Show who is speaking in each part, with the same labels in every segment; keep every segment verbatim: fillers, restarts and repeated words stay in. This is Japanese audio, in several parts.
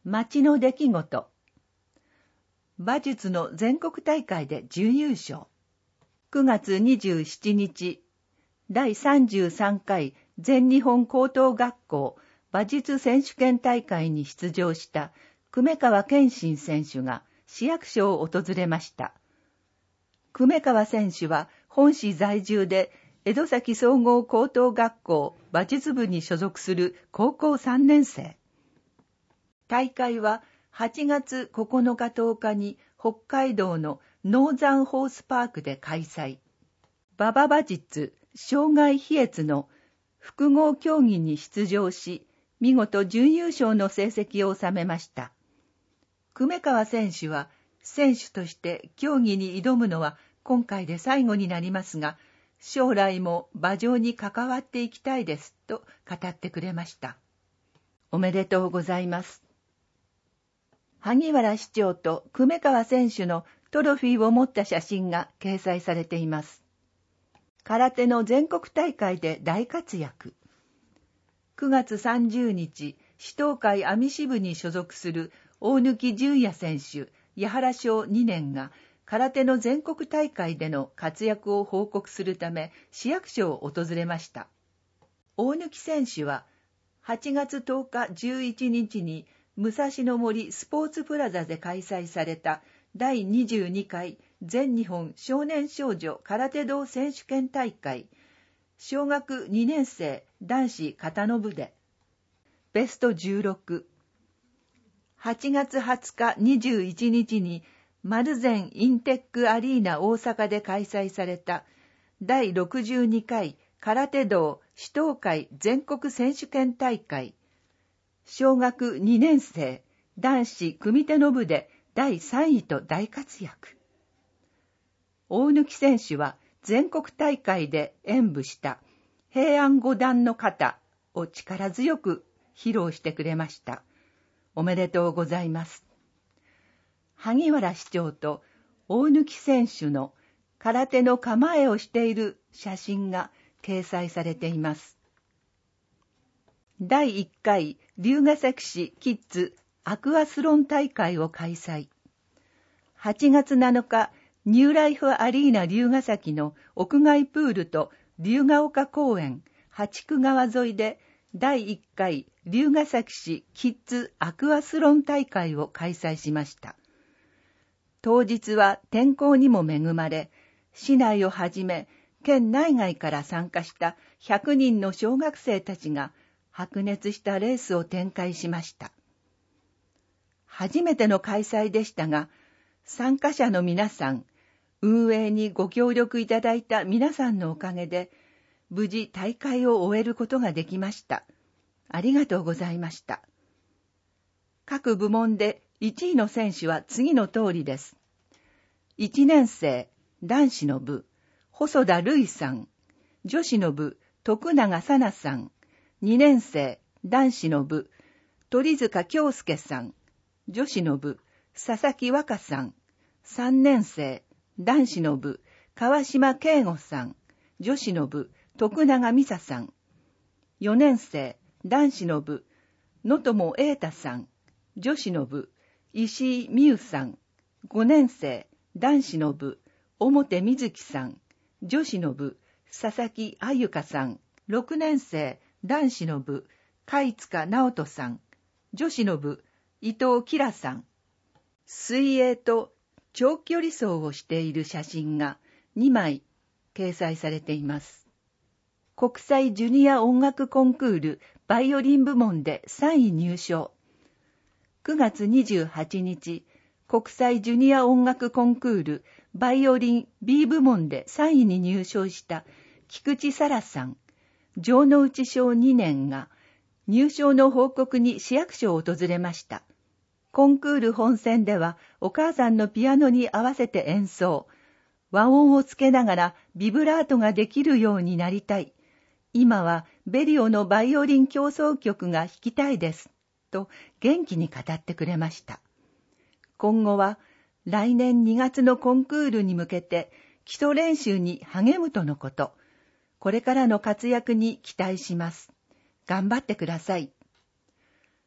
Speaker 1: 町の出来事。馬術の全国大会で準優勝。くがつにじゅうしちにち、だいさんじゅうさんかい全日本高等学校馬術選手権大会に出場した久米川健信選手が市役所を訪れました。久米川選手は本市在住で江戸崎総合高等学校馬術部に所属する高校さんねんせい。大会ははちがつここのかとおかに北海道のノーザンホースパークで開催。馬場馬術、障害飛越の複合競技に出場し、見事準優勝の成績を収めました。久米川選手は選手として競技に挑むのは今回で最後になりますが、将来も馬上に関わっていきたいですと語ってくれました。おめでとうございます。萩原市長と久米川選手のトロフィーを持った写真が掲載されています。空手の全国大会で大活躍。くがつさんじゅうにち、市東会網支部に所属する大貫純也選手、八原賞にねんが空手の全国大会での活躍を報告するため市役所を訪れました。大貫選手ははちがつとおかじゅういちにちに武蔵野森スポーツプラザで開催されただいにじゅうにかい全日本少年少女空手道選手権大会小学にねんせい男子形の部でベストじゅうろく、はちがつはつかにじゅういちにちに丸善インテックアリーナ大阪で開催されただいろくじゅうにかい空手道市東会全国選手権大会小学にねんせい男子組手の部でだいさんいと大活躍。大貫選手は全国大会で演舞した平安五段の形を力強く披露してくれました。おめでとうございます。萩原市長と大貫選手の空手の構えをしている写真が掲載されています。だいいっかい龍ケ崎市キッズアクアスロン大会を開催。はちがつなのか、ニューライフアリーナ龍ケ崎の屋外プールと龍ヶ丘公園八区川沿いでだいいっかい龍ケ崎市キッズアクアスロン大会を開催しました。当日は天候にも恵まれ、市内をはじめ県内外から参加したひゃくにんの小学生たちが白熱したレースを展開しました。初めての開催でしたが、参加者の皆さん、運営にご協力いただいた皆さんのおかげで、無事大会を終えることができました。ありがとうございました。各部門でいちいの選手は次の通りです。いちねんせい男子の部、細田瑠衣さん。女子の部、徳永さなさん。にねんせい男子の部、鳥塚京介さん。女子の部、佐々木和歌さん。さんねんせい男子の部、川島慶吾さん。女子の部、徳永美沙さん。よねんせい男子の部、野友瑛太さん。女子の部、石井美優さん。ごねんせい男子の部、表瑞希さん。女子の部、佐々木あゆかさん。ろくねんせい男子の部、貝塚直人さん。女子の部、伊藤きらさん。水泳と長距離走をしている写真がにまい掲載されています。国際ジュニア音楽コンクールバイオリン部門でさんい入賞。くがつにじゅうはちにち、国際ジュニア音楽コンクールバイオリン B 部門でさんいに入賞した菊池沙羅さん、城之内賞にねんが入賞の報告に市役所を訪れました。コンクール本選ではお母さんのピアノに合わせて演奏、和音をつけながらビブラートができるようになりたい。今はベリオのバイオリン協奏曲が弾きたいです。と元気に語ってくれました。今後は来年にがつのコンクールに向けて基礎練習に励むとのこと。これからの活躍に期待します。頑張ってください。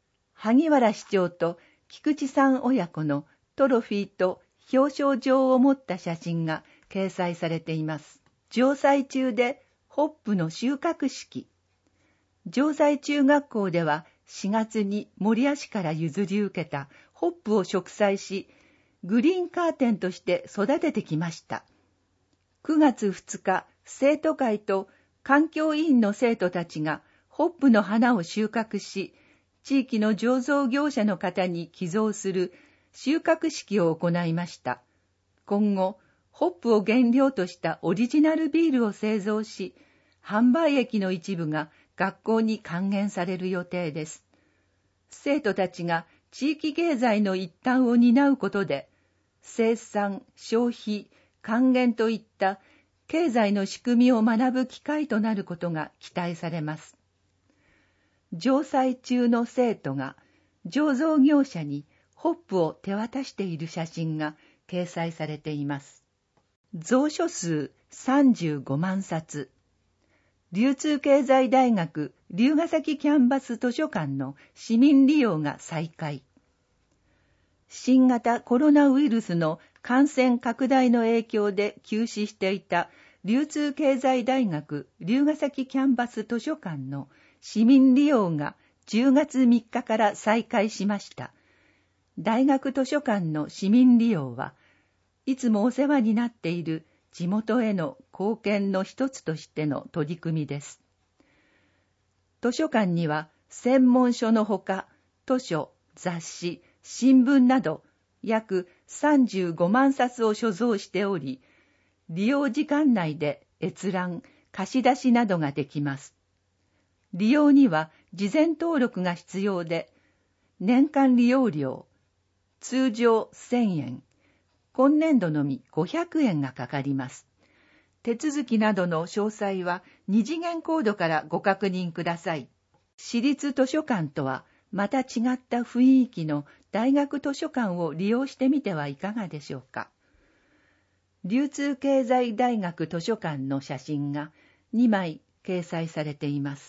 Speaker 1: 萩原市長と菊池さん親子のトロフィーと表彰状を持った写真が掲載されています。城西中でホップの収穫式。城西中学校ではしがつに守谷市から譲り受けたホップを植栽し、グリーンカーテンとして育ててきました。くがつふつか、生徒会と環境委員の生徒たちがホップの花を収穫し、地域の醸造業者の方に寄贈する収穫式を行いました。今後、ホップを原料としたオリジナルビールを製造し、販売益の一部が学校に還元される予定です。生徒たちが地域経済の一端を担うことで、生産、消費、還元といった経済の仕組みを学ぶ機会となることが期待されます。城西中の生徒が醸造業者にホップを手渡している写真が掲載されています。蔵書数さんじゅうごまんさつ。流通経済大学龍ヶ崎キャンバス図書館の市民利用が再開。新型コロナウイルスの感染拡大の影響で休止していた流通経済大学龍ヶ崎キャンバス図書館の市民利用がじゅうがつみっかから再開しました。大学図書館の市民利用はいつもお世話になっている地元への貢献の一つとしての取り組みです。図書館には専門書のほか、図書、雑誌、新聞など約さんじゅうごまんさつを所蔵しており、利用時間内で閲覧、貸し出しなどができます。利用には事前登録が必要で、年間利用料、通常せんえん、今年度のみごひゃくえんがかかります。手続きなどの詳細は二次元コードからご確認ください。私立図書館とはまた違った雰囲気の大学図書館を利用してみてはいかがでしょうか。流通経済大学図書館の写真がにまい掲載されています。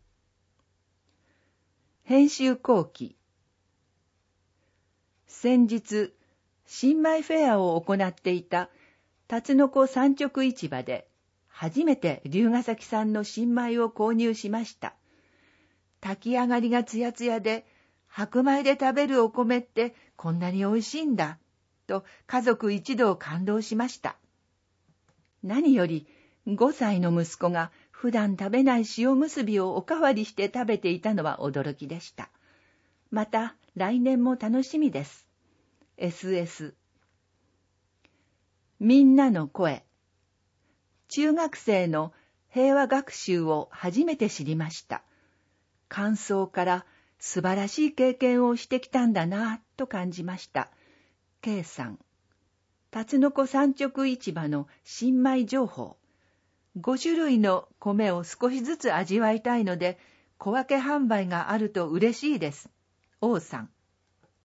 Speaker 1: 編集後期。先日、新米フェアを行っていた辰野湖産直市場で初めて龍ヶ崎産の新米を購入しました。炊き上がりがつやつやで、白米で食べるお米ってこんなに美味しいんだ、と家族一同感動しました。何よりごさいの息子が普段食べない塩むすびをおかわりして食べていたのは驚きでした。また来年も楽しみです。エスエス みんなの声。中学生の平和学習を初めて知りました。感想から素晴らしい経験をしてきたんだなぁと感じました。K さん。辰野湖産直市場の新米情報。ごしゅるいの米を少しずつ味わいたいので、小分け販売があると嬉しいです。王さん。